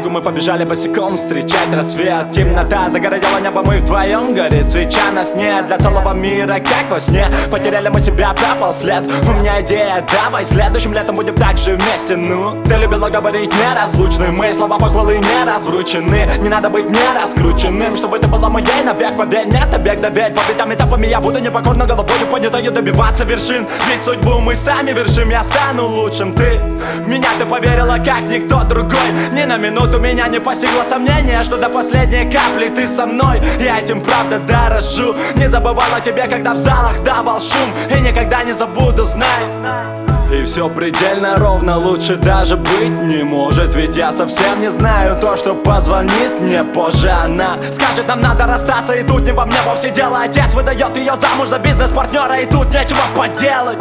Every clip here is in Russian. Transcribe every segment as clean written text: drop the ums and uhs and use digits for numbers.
мы побежали босиком встречать рассвет. Темнота загородила небо, мы вдвоем, горит свеча на сне. Для целого мира, как во сне, потеряли мы себя, пропал след. У меня идея, давай следующим летом будем так же вместе. Ну, ты любила говорить неразлучны, мои слова похвалы не развручены. Не надо быть нераскрученным, чтобы ты была моей навек. Поверь, нет, бег доверь, победам этапами я буду непокорно головою поднятою добиваться вершин. Ведь судьбу мы сами вершим, я стану лучшим. Ты в меня ты поверила, как никто другой. Ни на минуту меня не постигло сомнение, что до последней капли ты со мной. Я этим правда дорожу. Не забывала тебе, когда в залах давал шум, и никогда не забуду, знай. И все предельно ровно, лучше даже быть не может. Ведь я совсем не знаю то, что позвонит мне позже она. Скажет, нам надо расстаться, и тут не во мне вовсе дело. Отец выдает ее замуж за бизнес-партнера, и тут нечего поделать.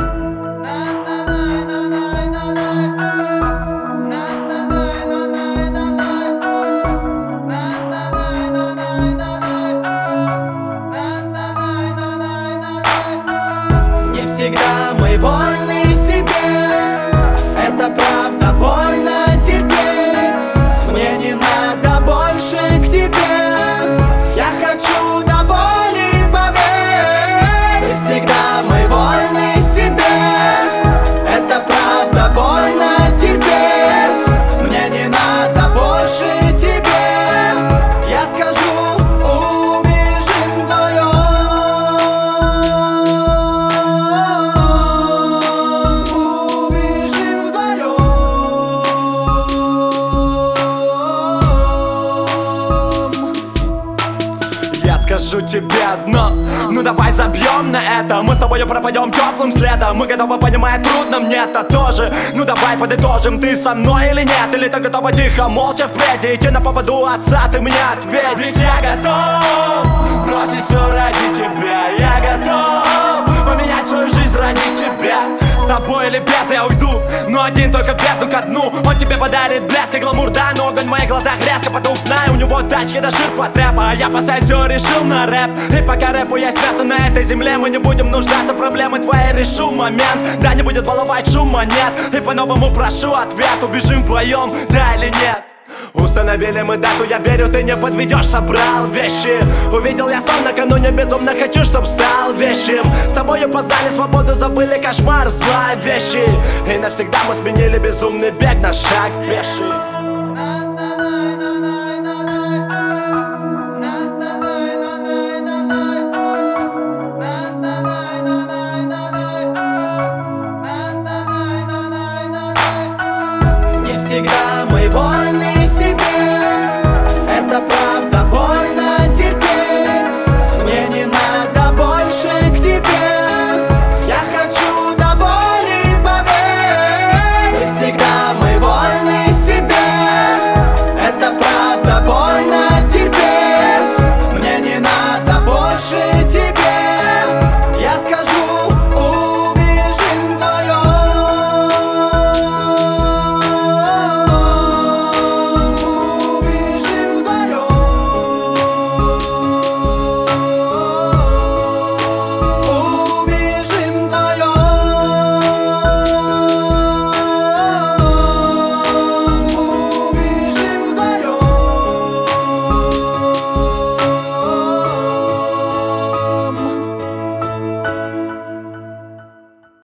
Не всегда мы вольны себе, это правда, больно терпеть. Мне не надо больше к тебе, я хочу до боли, поверь. Не всегда мы вольны себе, это правда, больно терпеть. Мне не надо больше тебе, я скажу, убежим вдвоем. Я скажу тебе одно, ну давай забьем на это. Мы с тобой пропадем теплым следом. Мы готовы понимать, трудно мне-то тоже. Ну давай подытожим, ты со мной или нет? Или ты готова тихо, молча впредь идти на поводу отца, ты мне ответь. Ведь я готов бросить все ради тебя. Я готов поменять свою жизнь ради тебя. С тобой или без я уйду, но один только бездну ко дну. Он тебе подарит блеск и гламур, да, но огонь в моих глазах резко потух. Знаю, у него тачки до ширпа трэпа, а я поставить все решил на рэп. И пока рэпу есть место на этой земле, мы не будем нуждаться, проблемы твои решу момент. Да, не будет баловать, шума нет. И по-новому прошу ответ, убежим вдвоем, да или нет? Установили мы дату, я верю, ты не подведешь, собрал вещи. Увидел я сон накануне, безумно хочу, чтоб стал вещим. С тобою познали свободу, забыли кошмар, зловещий. И навсегда мы сменили безумный бег на шаг пеший.